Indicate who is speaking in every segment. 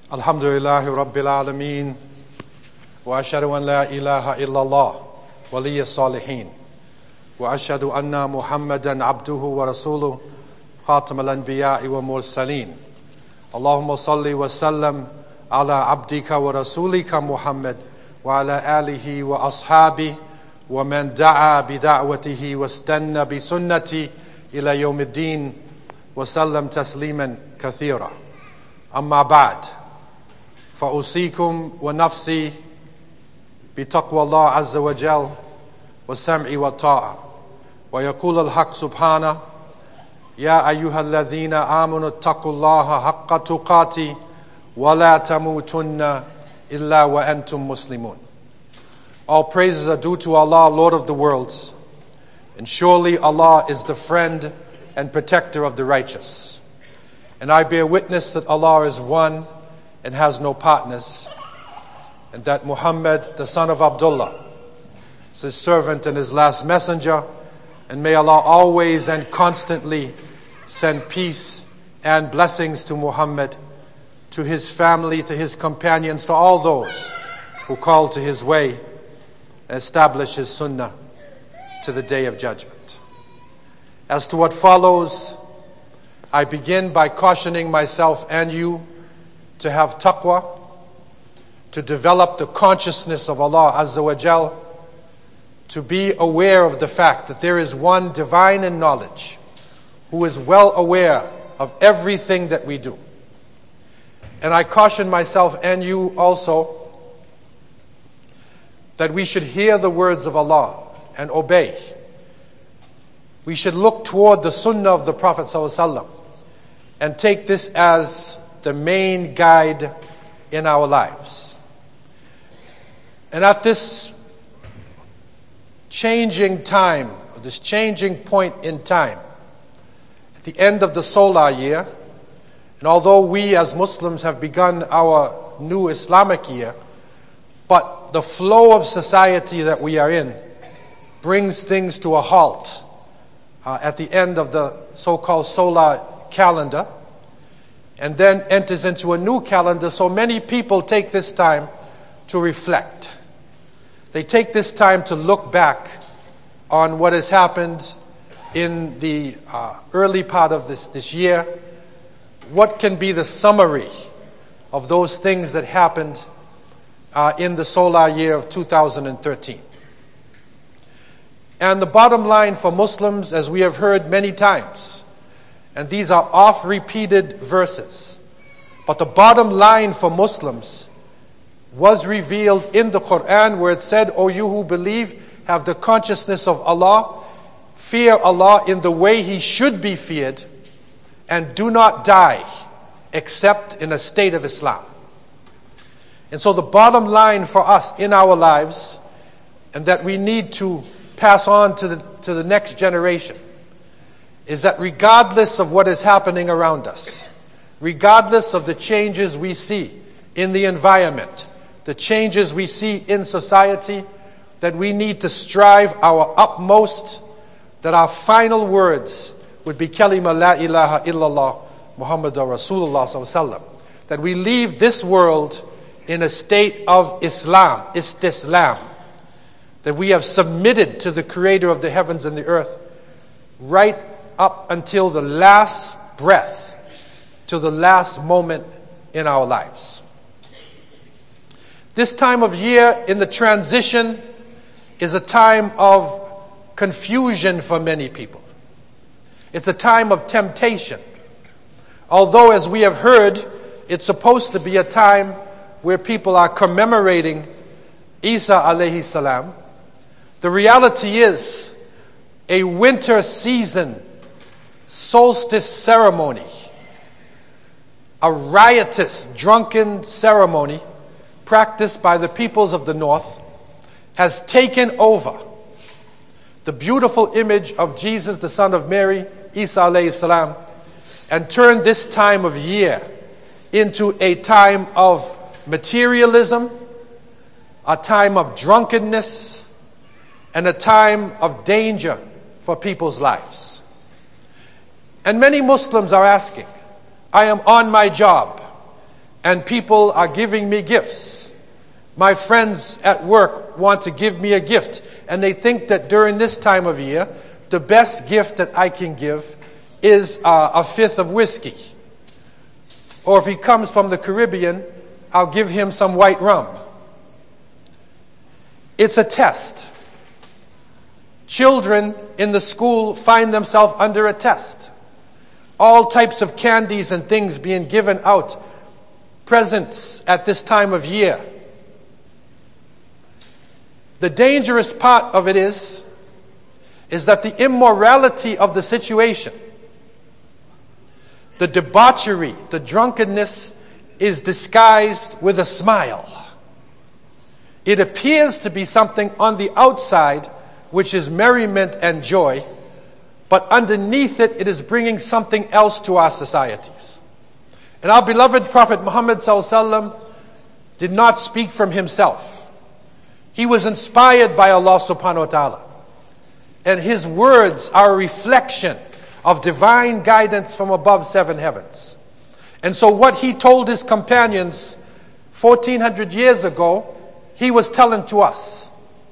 Speaker 1: Alhamdulillahi Rabbil Alameen. Wa ashhadu an la ilaha illallah waliy salihin. Wa ashhadu anna Muhammadan abduhu wa rasuluh khatam al-anbiya'i wa mursaleen. Allahumma salli wa sallam ala abdika wa rasulika Muhammad wa ala alihi wa ashabihi wa man da'a bi da'watihi wa istanna bi sunnati ila yawmiddin wa sallam tasliman kathira. Amma ba'd. فأوصيكم ونفسي بتقوى الله عز وجل والسمع والطاعة ويقول الحق سبحانه يا أيها الذين آمنوا اتقوا الله حق تقاته ولا تموتن إلا وأنتم مسلمون. All praises are due to Allah, Lord of the worlds, and surely Allah is the friend and protector of the righteous. And I bear witness that Allah is one and has no partners, and that Muhammad, the son of Abdullah, is his servant and his last messenger, and may Allah always and constantly send peace and blessings to Muhammad, to his family, to his companions, to all those who call to his way and establish his sunnah to the day of judgment. As to what follows, I begin by cautioning myself and you to have taqwa, to develop the consciousness of Allah Azza wa Jal, to be aware of the fact that there is one divine in knowledge who is well aware of everything that we do. And I caution myself and you also that we should hear the words of Allah and obey. We should look toward the sunnah of the Prophet ﷺ and take this as the main guide in our lives. And at this changing time, this changing point in time, at the end of the solar year, and although we as Muslims have begun our new Islamic year, but the flow of society that we are in brings things to a halt at the end of the so-called solar calendar, and then enters into a new calendar. So many people take this time to reflect. They take this time to look back on what has happened in the early part of this year. What can be the summary of those things that happened in the solar year of 2013? And the bottom line for Muslims, as we have heard many times, and these are oft-repeated verses, but the bottom line for Muslims was revealed in the Quran, where it said, O you who believe, have the consciousness of Allah, fear Allah in the way He should be feared, and do not die except in a state of Islam. And so the bottom line for us in our lives, and that we need to pass on to the next generation, is that regardless of what is happening around us, regardless of the changes we see in the environment, the changes we see in society, that we need to strive our utmost, that our final words would be kalima la ilaha illallah Muhammadur Rasulullah sallallahu alaihi wasallam, that we leave this world in a state of Islam, istislam, that we have submitted to the Creator of the heavens and the earth right up until the last breath, to the last moment in our lives. This time of year in the transition is a time of confusion for many people. It's a time of temptation. Although, as we have heard, it's supposed to be a time where people are commemorating Isa alayhi salam, the reality is a winter season solstice ceremony, a riotous, drunken ceremony practiced by the peoples of the north, has taken over the beautiful image of Jesus, the son of Mary, Isa alayhi salam, and turned this time of year into a time of materialism, a time of drunkenness, and a time of danger for people's lives. And many Muslims are asking, I am on my job, and people are giving me gifts. My friends at work want to give me a gift, and they think that during this time of year, the best gift that I can give is a fifth of whiskey. Or if he comes from the Caribbean, I'll give him some white rum. It's a test. Children in the school find themselves under a test. All types of candies and things being given out, presents at this time of year. The dangerous part of it is that the immorality of the situation, the debauchery, the drunkenness is disguised with a smile. It appears to be something on the outside which is merriment and joy, but underneath it, it is bringing something else to our societies. And our beloved Prophet Muhammad ﷺ did not speak from himself. He was inspired by Allah subhanahu wa ta'ala. And his words are a reflection of divine guidance from above 7 heavens. And so what he told his companions 1400 years ago, he was telling to us.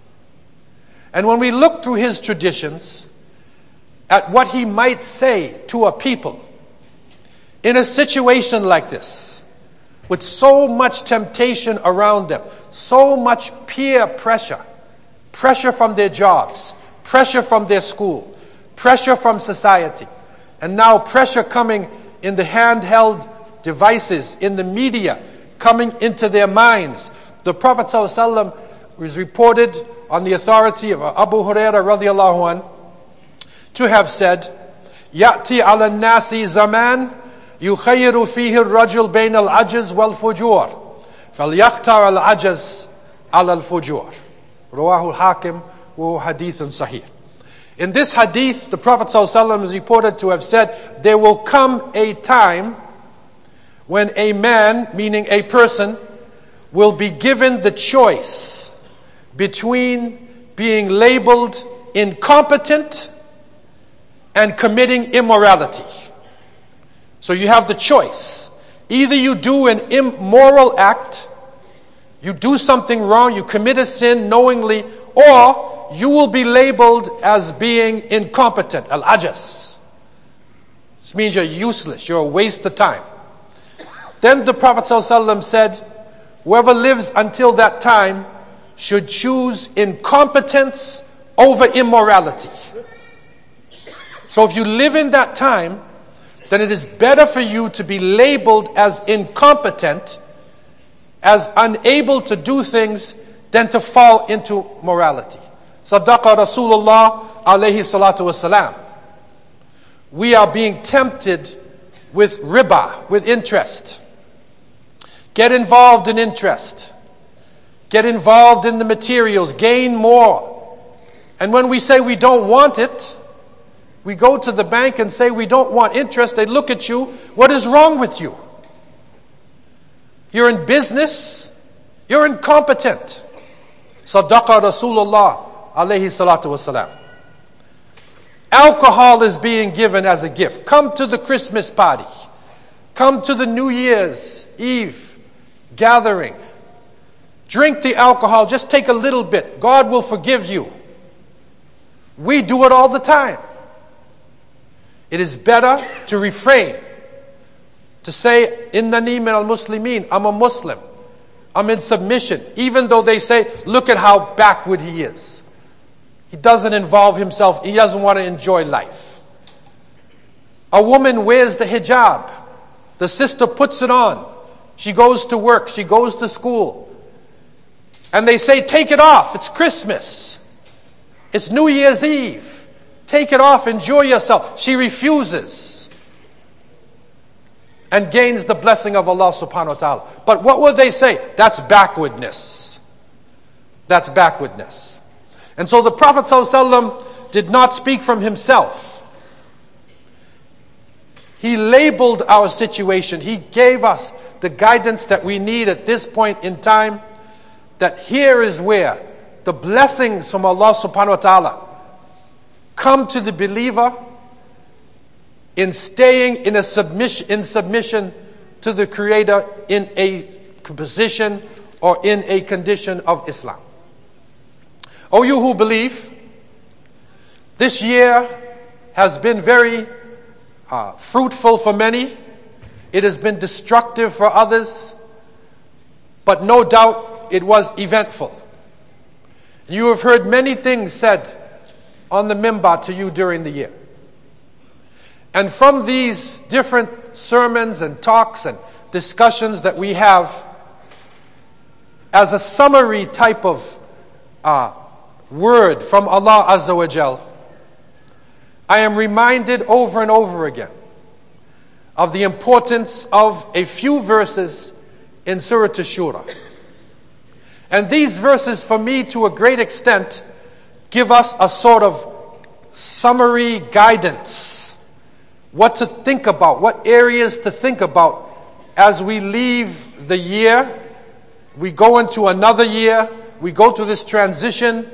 Speaker 1: And when we look through his traditions at what he might say to a people in a situation like this, with so much temptation around them, so much peer pressure, pressure from their jobs, pressure from their school, pressure from society, and now pressure coming in the handheld devices, in the media, coming into their minds. The Prophet ﷺ was reported on the authority of Abu Hurairah radiallahu anh to have said, يَأْتِي عَلَى النَّاسِ زَمَانٍ يُخَيِّرُ فِيهِ الرَّجُلُ بَيْنَ الْعَجْزِ وَالْفُجُورِ فَلْيَخْتَرَ الْعَجْزِ عَلَى الْفُجُورِ رواه الحاكم وهو حديث صحيح. In this hadith, the Prophet ﷺ is reported to have said, there will come a time when a man, meaning a person, will be given the choice between being labeled incompetent and committing immorality. So you have the choice. Either you do an immoral act, you do something wrong, you commit a sin knowingly, or you will be labeled as being incompetent, al-ajaz. This means you're useless, you're a waste of time. Then the Prophet ﷺ said, whoever lives until that time should choose incompetence over immorality. So if you live in that time, then it is better for you to be labeled as incompetent, as unable to do things, than to fall into morality. Sadaqa Rasulullah alayhi salatu wasalam. We are being tempted with riba, with interest. Get involved in interest. Get involved in the materials. Gain more. And when we say we don't want it, we go to the bank and say we don't want interest. They look at you. What is wrong with you? You're in business. You're incompetent. Sadaqa Rasulullah alayhi salatu wasalam. Alcohol is being given as a gift. Come to the Christmas party. Come to the New Year's Eve gathering. Drink the alcohol. Just take a little bit. God will forgive you. We do it all the time. It is better to refrain. To say, Innani min al-Muslimin, I'm a Muslim. I'm in submission. Even though they say, look at how backward he is. He doesn't involve himself. He doesn't want to enjoy life. A woman wears the hijab. The sister puts it on. She goes to work. She goes to school. And they say, take it off. It's Christmas. It's New Year's Eve. Take it off. Enjoy yourself. She refuses. And gains the blessing of Allah subhanahu wa ta'ala. But what will they say? That's backwardness. That's backwardness. And so the Prophet ﷺ did not speak from himself. He labeled our situation. He gave us the guidance that we need at this point in time. That here is where the blessings from Allah subhanahu wa ta'ala come to the believer in staying in submission to the Creator in a position or in a condition of Islam. O you who believe, this year has been very fruitful for many. It has been destructive for others, but no doubt it was eventful. You have heard many things said on the minbar to you during the year. And from these different sermons and talks and discussions that we have, as a summary type of word from Allah Azza wa Jal, I am reminded over and over again of the importance of a few verses in Surah Ash-Shura. And these verses, for me, to a great extent, give us a sort of summary guidance. What to think about, what areas to think about as we leave the year. We go into another year. We go through this transition.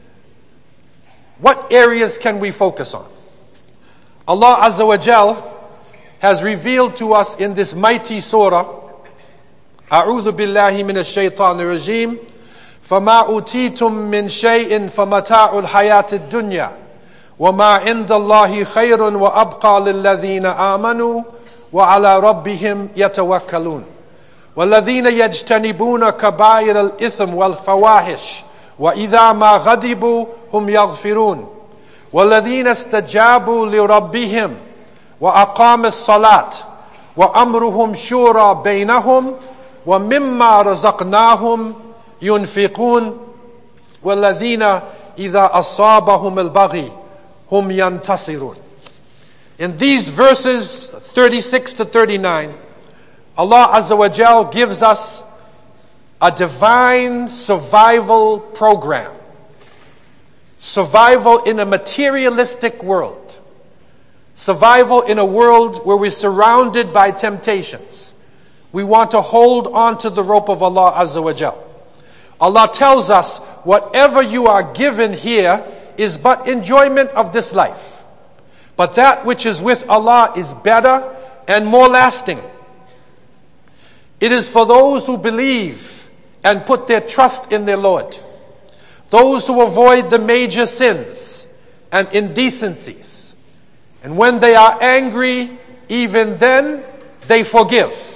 Speaker 1: What areas can we focus on? Allah Azza wa Jal has revealed to us in this mighty surah, أعوذ بالله من الشيطان الرجيم فما أوتيتم من شيء فمتاع الحياة الدنيا وما عند الله خير وأبقى للذين آمنوا وعلى ربهم يتوكلون والذين يجتنبون كبائر الإثم والفواحش وإذا ما غضبوا هم يغفرون والذين استجابوا لربهم وأقاموا الصلاة وأمرهم شورى بينهم ومما رزقناهم ينفقون والذين إذا أصابهم البغي هم ينتصرون. In these verses 36 to 39, Allah Azza wa Jal gives us a divine survival program. Survival in a materialistic world. Survival in a world where we're surrounded by temptations. We want to hold on to the rope of Allah Azza wa Jal. Allah tells us, whatever you are given here is but enjoyment of this life. But that which is with Allah is better and more lasting. It is for those who believe and put their trust in their Lord. Those who avoid the major sins and indecencies. And when they are angry, even then they forgive.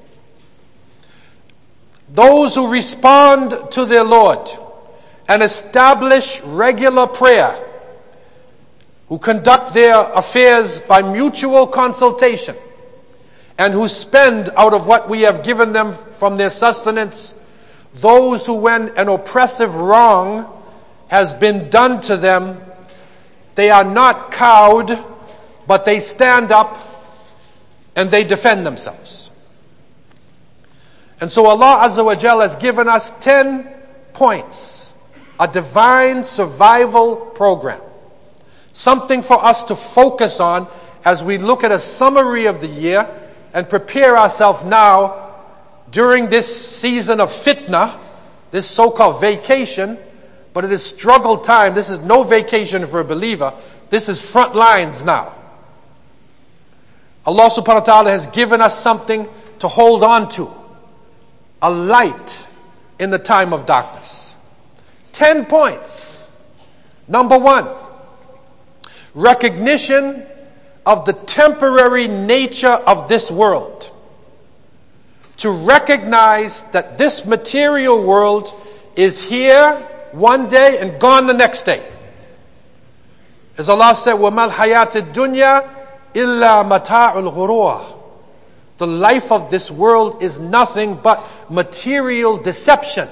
Speaker 1: Those who respond to their Lord and establish regular prayer, who conduct their affairs by mutual consultation, and who spend out of what we have given them from their sustenance, those who, when an oppressive wrong has been done to them, they are not cowed, but they stand up and they defend themselves. And so Allah Azza wa Jal has given us 10 points, a divine survival program. Something for us to focus on as we look at a summary of the year and prepare ourselves now during this season of fitna, this so-called vacation, but it is struggle time. This is no vacation for a believer. This is front lines now. Allah subhanahu wa ta'ala has given us something to hold on to. A light in the time of darkness. 10 points. Number 1, recognition of the temporary nature of this world. To recognize that this material world is here one day and gone the next day. As Allah said, وَمَا الْحَيَاةِ الدُّنْيَا إِلَّا مَتَاعُ الْغُرُورِ. The life of this world is nothing but material deception.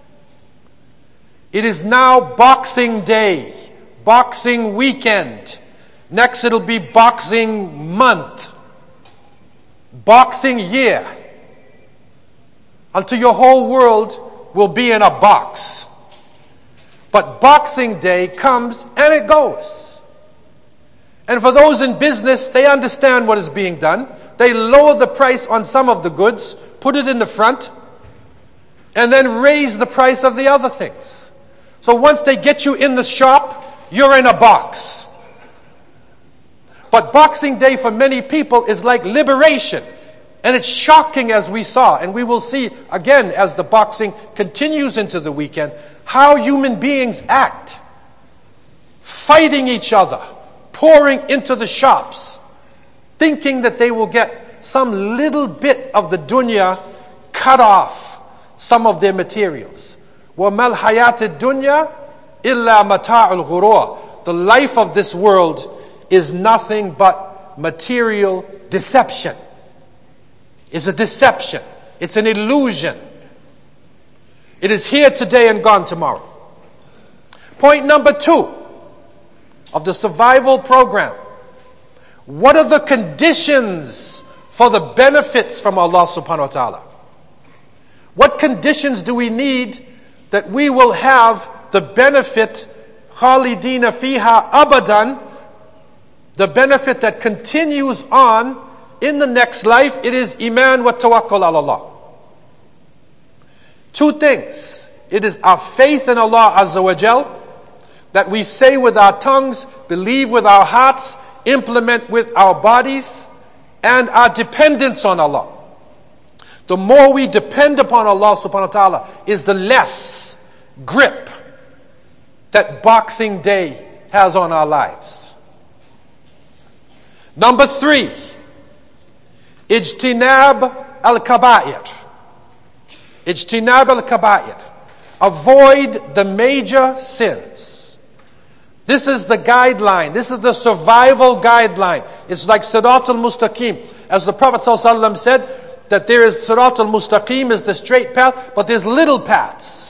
Speaker 1: It is now Boxing Day, Boxing Weekend. Next it'll be Boxing Month, Boxing Year. Until your whole world will be in a box. But Boxing Day comes and it goes. And for those in business, they understand what is being done. They lower the price on some of the goods, put it in the front, and then raise the price of the other things. So once they get you in the shop, you're in a box. But Boxing Day for many people is like liberation. And it's shocking, as we saw, and we will see again as the boxing continues into the weekend, how human beings act. Fighting each other, pouring into the shops, thinking that they will get some little bit of the dunya, cut off some of their materials. وَمَا الْحَيَاةِ الدُّنْيَا إِلَّا مَتَاعُ الْغُرُورِ. The life of this world is nothing but material deception. It's a deception. It's an illusion. It is here today and gone tomorrow. Point number 2 of the survival program. What are the conditions for the benefits from Allah subhanahu wa ta'ala? What conditions do we need that we will have the benefit, khalidina fiha abadan, the benefit that continues on in the next life? It is iman wa tawakkul ala Allah. 2 things. It is our faith in Allah Azza wa Jal, that we say with our tongues, believe with our hearts, implement with our bodies, and our dependence on Allah. The more we depend upon Allah subhanahu wa ta'ala is the less grip that Boxing Day has on our lives. Number 3, Ijtinab al-Kaba'ir. Ijtinab al-Kaba'ir. Avoid the major sins. This is the guideline. This is the survival guideline. It's like Sirat al-Mustaqim. As the Prophet ﷺ said, that there is Sirat al-Mustaqim is the straight path, but there's little paths.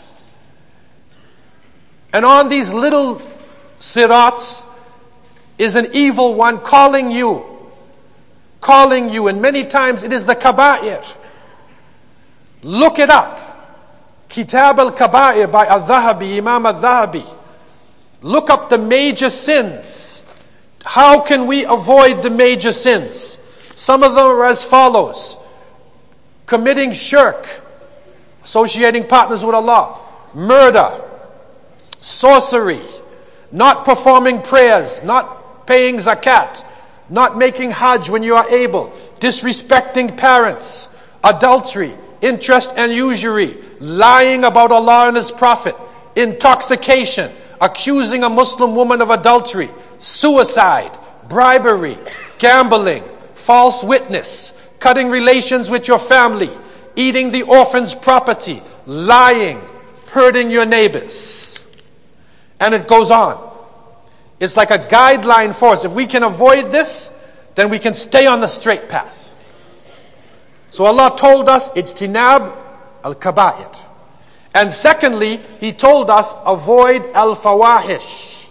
Speaker 1: And on these little sirats is an evil one calling you. And many times it is the kaba'ir. Look it up. Kitab al-Kaba'ir by al-Dhahabi, Imam al-Dhahabi. Look up the major sins. How can we avoid the major sins? Some of them are as follows. Committing shirk, associating partners with Allah, murder, sorcery, not performing prayers, not paying zakat, not making hajj when you are able, disrespecting parents, adultery, interest and usury, lying about Allah and His Prophet, intoxication, accusing a Muslim woman of adultery, suicide, bribery, gambling, false witness, cutting relations with your family, eating the orphan's property, lying, hurting your neighbors. And it goes on. It's like a guideline for us. If we can avoid this, then we can stay on the straight path. So Allah told us, Ijtinab al-Kaba'ir. And secondly, He told us, avoid al-Fawahish.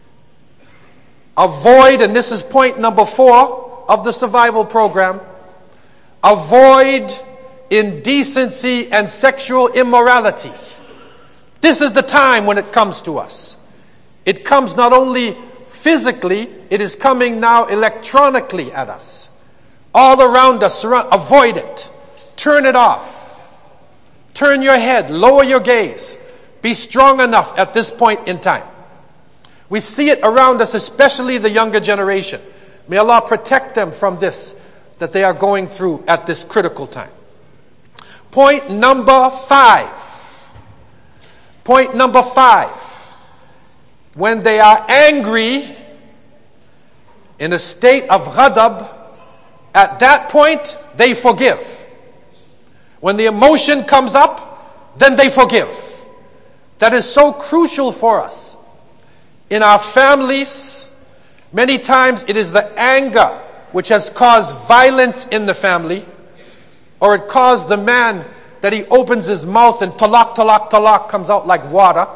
Speaker 1: Avoid, and this is point number 4 of the survival program, avoid indecency and sexual immorality. This is the time when it comes to us. It comes not only physically, it is coming now electronically at us. All around us, avoid it. Turn it off. Turn your head, lower your gaze. Be strong enough at this point in time. We see it around us, especially the younger generation. May Allah protect them from this that they are going through at this critical time. Point number 5. Point number 5. When they are angry, in a state of ghadab, at that point, they forgive. When the emotion comes up, then they forgive. That is so crucial for us. In our families, many times it is the anger which has caused violence in the family, or it caused the man that he opens his mouth and talaq, talaq, talaq comes out like water.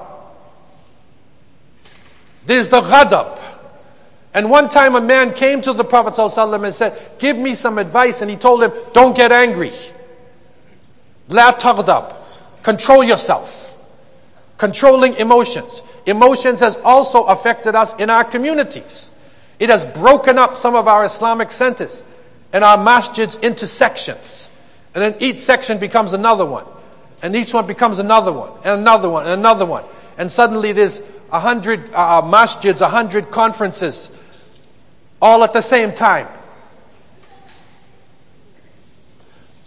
Speaker 1: There's the ghadab. And one time a man came to the Prophet ﷺ and said, give me some advice. And he told him, don't get angry. La taghdab. Control yourself. Controlling emotions. Emotions has also affected us in our communities. It has broken up some of our Islamic centers and our masjids into sections. And then each section becomes another one. And each one becomes another one. And another one. And another one. And suddenly there's 100 masjids, 100 conferences, all at the same time.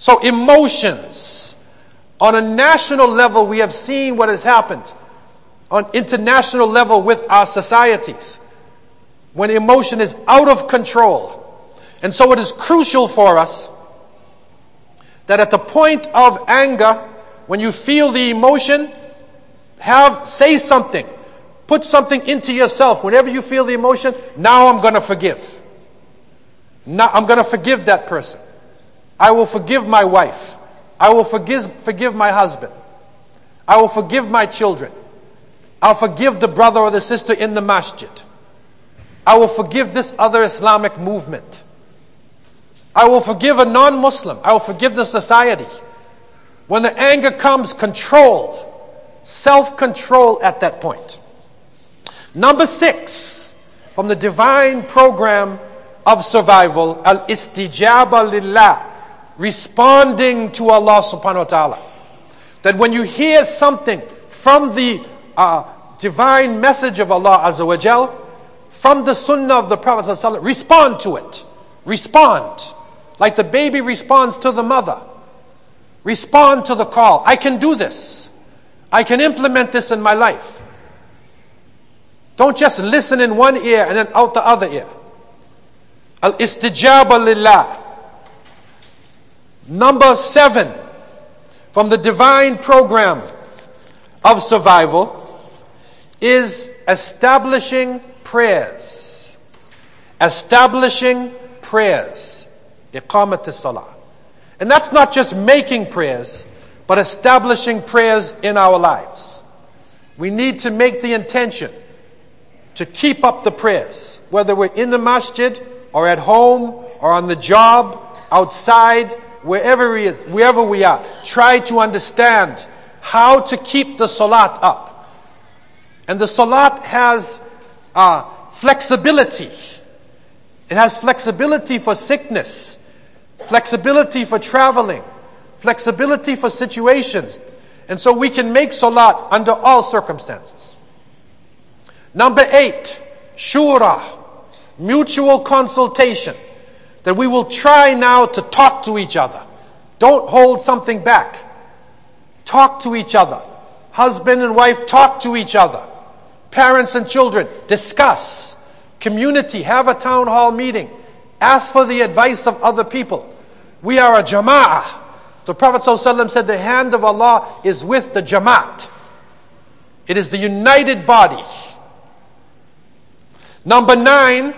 Speaker 1: So emotions. On a national level, we have seen what has happened. On international level with our societies. When emotion is out of control. And so it is crucial for us that at the point of anger, when you feel the emotion, say something. Put something into yourself. Whenever you feel the emotion, now I'm going to forgive. Now I'm going to forgive that person. I will forgive my wife. I will forgive my husband. I will forgive my children. I'll forgive the brother or the sister in the masjid. I will forgive this other Islamic movement. I will forgive a non-Muslim. I will forgive the society. When the anger comes, control. Self-control at that point. Number 6, from the divine program of survival, al-istijaba lillah, responding to Allah subhanahu wa ta'ala. That when you hear something from the divine message of Allah azza wa jal, from the sunnah of the Prophet sallallahu alaihi wasallam, respond to it. Respond. Like the baby responds to the mother. Respond to the call. I can do this. I can implement this in my life. Don't just listen in one ear and then out the other ear. Al-istijaba lillah. Number 7, from the divine program of survival, is establishing prayers. Establishing prayers. Iqamat as-salah. And that's not just making prayers, but establishing prayers in our lives. We need to make the intention to keep up the prayers, whether we're in the masjid or at home or on the job, outside, wherever we are. Try to understand how to keep the salat up. And the salat has flexibility. It has flexibility for sickness, flexibility for traveling, flexibility for situations. And so we can make salat under all circumstances. Number 8, shura, mutual consultation. That we will try now to talk to each other. Don't hold something back. Talk to each other. Husband and wife, talk to each other. Parents and children, discuss. Community, have a town hall meeting. Ask for the advice of other people. We are a jama'ah. The Prophet ﷺ said the hand of Allah is with the jama'at. It is the united body. Number 9,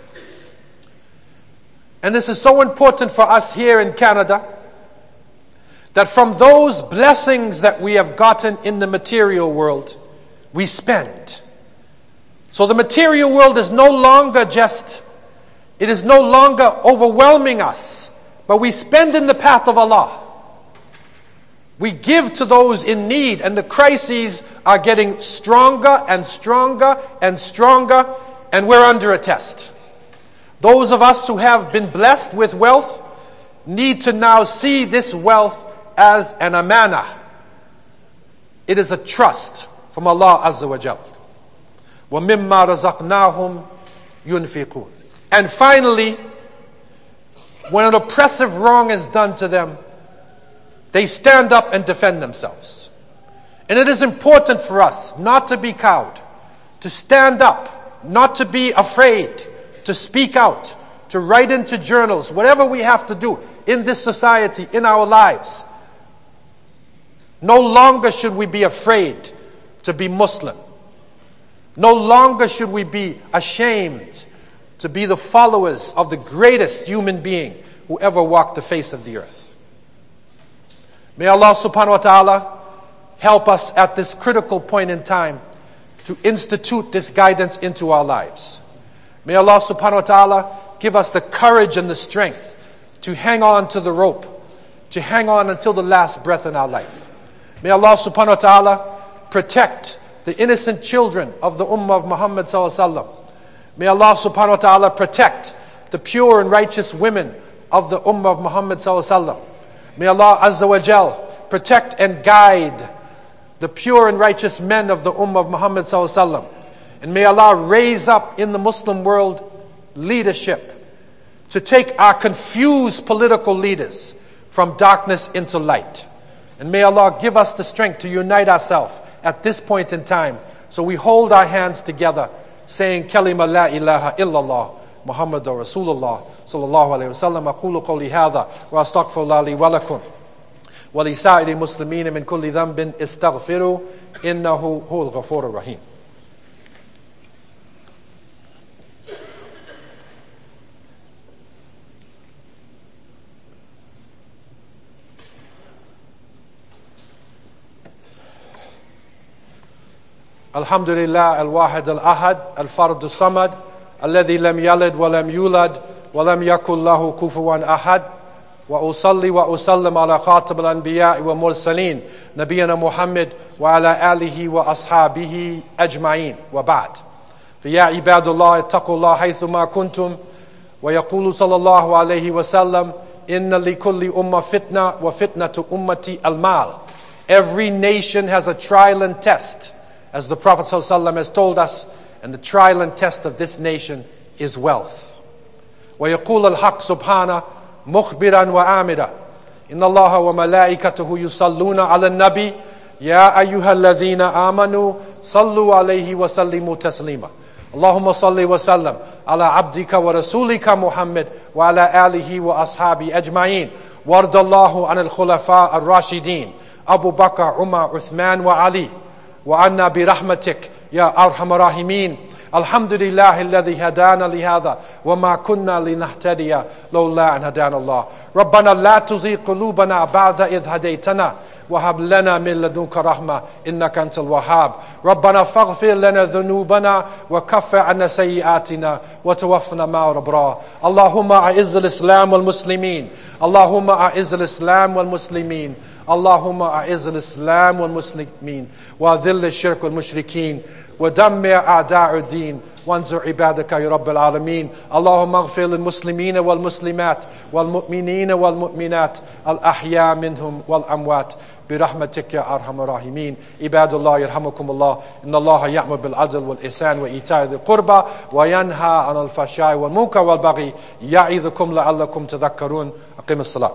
Speaker 1: and this is so important for us here in Canada, that from those blessings that we have gotten in the material world, we spend. So the material world is no longer it is no longer overwhelming us, but we spend in the path of Allah. We give to those in need, and the crises are getting stronger and stronger and stronger, and we're under a test. Those of us who have been blessed with wealth need to now see this wealth as an amanah. It is a trust from Allah Azza wa Jal. وَمِمَّا رَزَقْنَاهُمْ يُنْفِقُونَ. And finally, when an oppressive wrong is done to them, they stand up and defend themselves. And it is important for us not to be cowed, to stand up, not to be afraid, to speak out, to write into journals, whatever we have to do in this society, in our lives. No longer should we be afraid to be Muslim. No longer should we be ashamed to be the followers of the greatest human being who ever walked the face of the earth. May Allah subhanahu wa ta'ala help us at this critical point in time to institute this guidance into our lives. May Allah subhanahu wa ta'ala give us the courage and the strength to hang on to the rope, to hang on until the last breath in our life. May Allah subhanahu wa ta'ala protect the innocent children of the Ummah of Muhammad sallallahu alaihi wasallam. May Allah subhanahu wa ta'ala protect the pure and righteous women of the Ummah of Muhammad sallallahu alaihi wasallam. May Allah Azza wa Jal protect and guide the pure and righteous men of the Ummah of Muhammad sallallahu alaihi wasallam. And may Allah raise up in the Muslim world leadership to take our confused political leaders from darkness into light. And may Allah give us the strength to unite ourselves at this point in time. So we hold our hands together, saying, Kalima la ilaha illallah, Muhammadur Rasulullah, sallallahu alayhi wa sallam. Aqulu qawli hadha, wa astaghfirullah li wa lakum. Wa li sa'iri muslimina min kulli dhanbin istaghfiru, innahu huwal ghafurur rahim. الحمد لله الواحد الأحد الفرد الصمد الذي لم يلد ولم يولد ولم يكن له كفوا أحد وأصلي وأسلم على خاتم الأنبياء والمرسلين نبينا محمد وعلى آله وأصحابه أجمعين وبعد فيا عباد الله اتقوا الله حيثما كنتم ويقول صلى الله عليه وسلم إن لكل أمة فتنة وفتنة أمتي المال. Every nation has a trial and test, as the Prophet ﷺ has told us, and the trial and test of this nation is wealth. وَيَقُولُ الْحَقِّ سُبْحَانَهُ مُخْبِرًا وَآمِرًا إِنَّ اللَّهَ وَمَلَائِكَتَهُ يُصَلُّونَ عَلَى النَّبِيِّ يَا أَيُّهَا الَّذِينَ آمَنُوا صَلُّوا عَلَيْهِ وَسَلِّمُوا تَسْلِيمًا اللهم صل وسلم على عبدك ورسولك محمد وعلى آله وأصحابه أجمعين وارض الله عن الخلفاء الراشدين أبو بكر عمر عثمان وعلي وعنا برحمتك يا أرحم الراحمين. الحمد لله الذي هدانا لهذا وما كنا لنهتدي لولا أن هدانا الله. ربنا لا تزغ قلوبنا بعد إذ هديتنا وهب لنا من لدنك رحمة إنك أنت الوهاب. ربنا فاغفر لنا ذنوبنا وكفر عنا سيئاتنا وتوفنا مع الأبرار. اللهم أعز الإسلام والمسلمين. اللهم أعز الإسلام والمسلمين. اللهم أعز الإسلام والمسلمين وأذل الشرك والمشركين ودمر أعداء الدين وانصر عبادك يا رب العالمين. اللهم اغفر للمسلمين والمسلمات والمؤمنين والمؤمنات الأحياء منهم والأموات برحمتك يا أرحم الراحمين. عباد الله يرحمكم الله. إن الله يأمر بالعدل والإحسان وإيتاء ذي القربى وينهى عن الفحشاء والمنكر والبغي يعظكم لعلكم تذكرون. أقم الصلاة.